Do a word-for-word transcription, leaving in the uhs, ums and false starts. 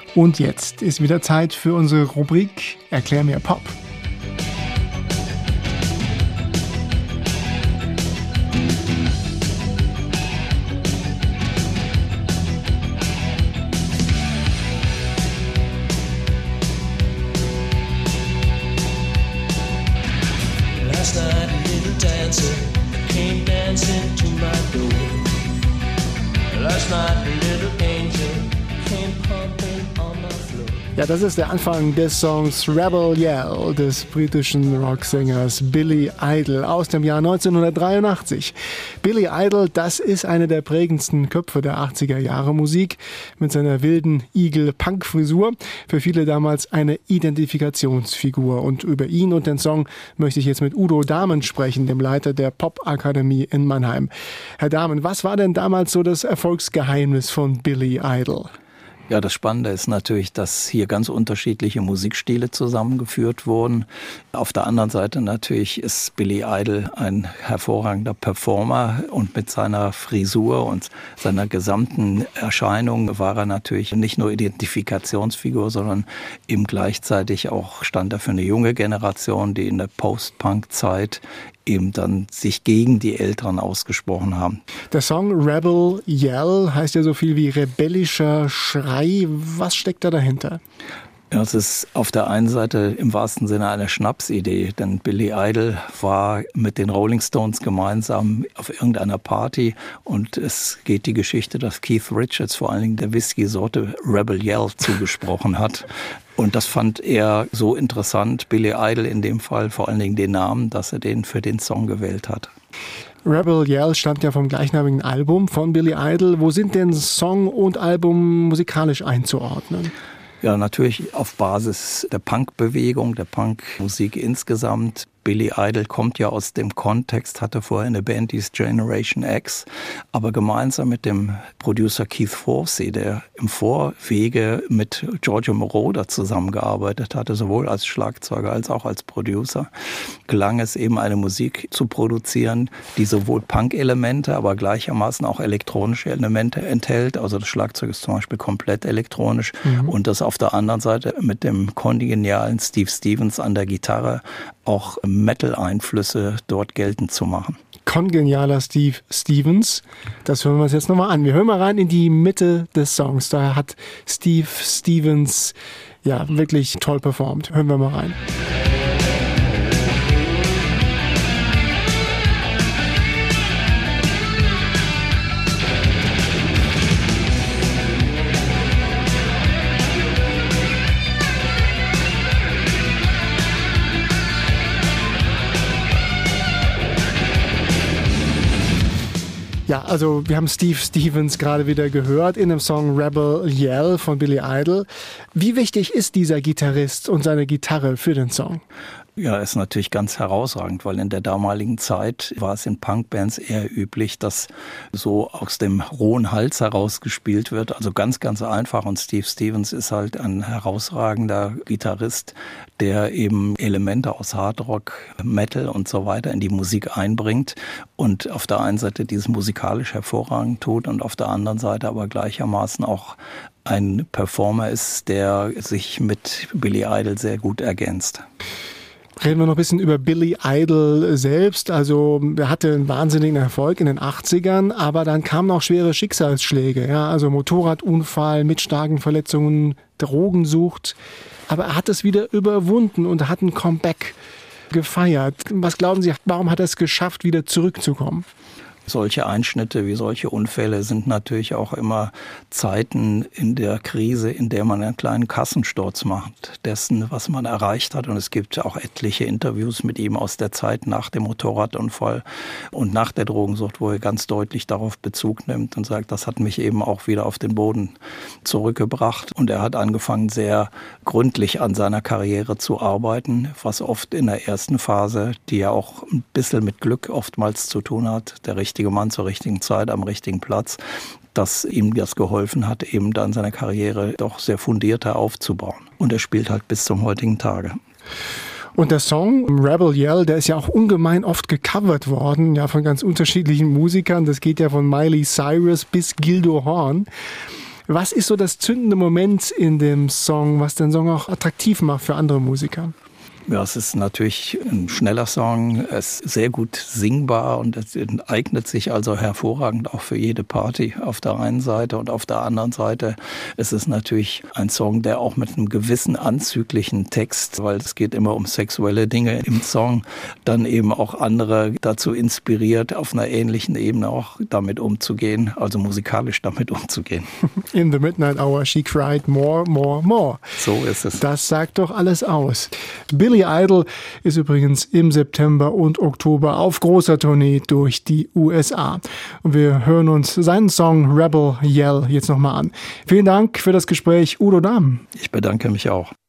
Und jetzt ist wieder Zeit für unsere Rubrik Erklär mir Pop. Last night a little dancer came dancing to my door. Last night a little angel came pumping on my floor. Ja, das ist der Anfang des Songs Rebel Yell des britischen Rocksängers Billy Idol aus dem Jahr neunzehnhundertdreiundachtzig. Billy Idol, das ist einer der prägendsten Köpfe der achtziger Jahre Musik mit seiner wilden Igel-Punk-Frisur. Für viele damals eine Identifikationsfigur. Und über ihn und den Song möchte ich jetzt mit Udo Dahmen sprechen, dem Leiter der Popakademie in Mannheim. Herr Dahmen, was war denn damals so das Erfolgsgeheimnis von Billy Idol? Ja, das Spannende ist natürlich, dass hier ganz unterschiedliche Musikstile zusammengeführt wurden. Auf der anderen Seite natürlich ist Billy Idol ein hervorragender Performer und mit seiner Frisur und seiner gesamten Erscheinung war er natürlich nicht nur Identifikationsfigur, sondern eben gleichzeitig auch stand er für eine junge Generation, die in der Post-Punk-Zeit eben dann sich gegen die Älteren ausgesprochen haben. Der Song Rebel Yell heißt ja so viel wie rebellischer Schrei. Was steckt da dahinter? Ja, es ist auf der einen Seite im wahrsten Sinne eine Schnapsidee, denn Billy Idol war mit den Rolling Stones gemeinsam auf irgendeiner Party und es geht die Geschichte, dass Keith Richards vor allen Dingen der Whisky-Sorte Rebel Yell zugesprochen hat. Und das fand er so interessant, Billy Idol in dem Fall, vor allen Dingen den Namen, dass er den für den Song gewählt hat. Rebel Yell stammt ja vom gleichnamigen Album von Billy Idol. Wo sind denn Song und Album musikalisch einzuordnen? Ja, natürlich auf Basis der Punk-Bewegung, der Punk-Musik insgesamt. Billy Idol kommt ja aus dem Kontext, hatte vorher eine Band, die ist Generation X, aber gemeinsam mit dem Producer Keith Forsey, der im Vorwege mit Giorgio Moroder zusammengearbeitet hatte, sowohl als Schlagzeuger als auch als Producer, gelang es eben eine Musik zu produzieren, die sowohl Punk-Elemente, aber gleichermaßen auch elektronische Elemente enthält. Also das Schlagzeug ist zum Beispiel komplett elektronisch mhm. und das auf der anderen Seite mit dem kongenialen Steve Stevens an der Gitarre auch Metal-Einflüsse dort geltend zu machen. Kongenialer Steve Stevens, das hören wir uns jetzt nochmal an. Wir hören mal rein in die Mitte des Songs. Da hat Steve Stevens ja wirklich toll performt. Hören wir mal rein. Ja, also wir haben Steve Stevens gerade wieder gehört in dem Song Rebel Yell von Billy Idol. Wie wichtig ist dieser Gitarrist und seine Gitarre für den Song? Ja, ist natürlich ganz herausragend, weil in der damaligen Zeit war es in Punkbands eher üblich, dass so aus dem rohen Hals heraus gespielt wird. Also ganz, ganz einfach. Und Steve Stevens ist halt ein herausragender Gitarrist, der eben Elemente aus Hardrock, Metal und so weiter in die Musik einbringt und auf der einen Seite dieses musikalisch hervorragend tut und auf der anderen Seite aber gleichermaßen auch ein Performer ist, der sich mit Billy Idol sehr gut ergänzt. Reden wir noch ein bisschen über Billy Idol selbst. Also er hatte einen wahnsinnigen Erfolg in den achtzigern, aber dann kamen auch schwere Schicksalsschläge. Ja, also Motorradunfall mit starken Verletzungen, Drogensucht. Aber er hat es wieder überwunden und hat ein Comeback gefeiert. Was glauben Sie, warum hat er es geschafft, wieder zurückzukommen? Solche Einschnitte wie solche Unfälle sind natürlich auch immer Zeiten in der Krise, in der man einen kleinen Kassensturz macht dessen, was man erreicht hat. Und es gibt auch etliche Interviews mit ihm aus der Zeit nach dem Motorradunfall und nach der Drogensucht, wo er ganz deutlich darauf Bezug nimmt und sagt, das hat mich eben auch wieder auf den Boden zurückgebracht. Und er hat angefangen, sehr gründlich an seiner Karriere zu arbeiten, was oft in der ersten Phase, die ja auch ein bisschen mit Glück oftmals zu tun hat, der richtige Mann zur richtigen Zeit am richtigen Platz, dass ihm das geholfen hat, eben dann seine Karriere doch sehr fundierter aufzubauen. Und er spielt halt bis zum heutigen Tage. Und der Song Rebel Yell, der ist ja auch ungemein oft gecovert worden, ja, von ganz unterschiedlichen Musikern. Das geht ja von Miley Cyrus bis Gildo Horn. Was ist so das zündende Moment in dem Song, was den Song auch attraktiv macht für andere Musiker? Ja, es ist natürlich ein schneller Song, es ist sehr gut singbar und es eignet sich also hervorragend auch für jede Party auf der einen Seite. Und auf der anderen Seite ist es natürlich ein Song, der auch mit einem gewissen anzüglichen Text, weil es geht immer um sexuelle Dinge im Song, dann eben auch andere dazu inspiriert, auf einer ähnlichen Ebene auch damit umzugehen, also musikalisch damit umzugehen. In the midnight hour she cried more, more, more. So ist es. Das sagt doch alles aus. Billy Idol ist übrigens im September und Oktober auf großer Tournee durch die U S A. Und wir hören uns seinen Song Rebel Yell jetzt nochmal an. Vielen Dank für das Gespräch, Udo Dahm. Ich bedanke mich auch.